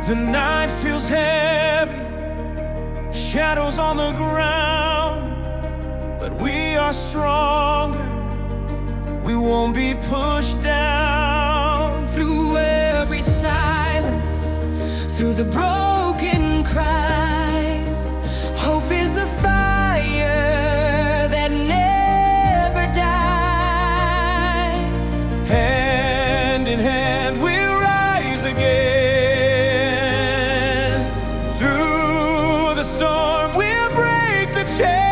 The night feels heavy, shadows on the ground, but we are stronger, we won't be pushed down. Through every silence, through the broken cries, hope is a fire that never dies. Hand in hand we'll rise again. Through the storm we'll break the chain.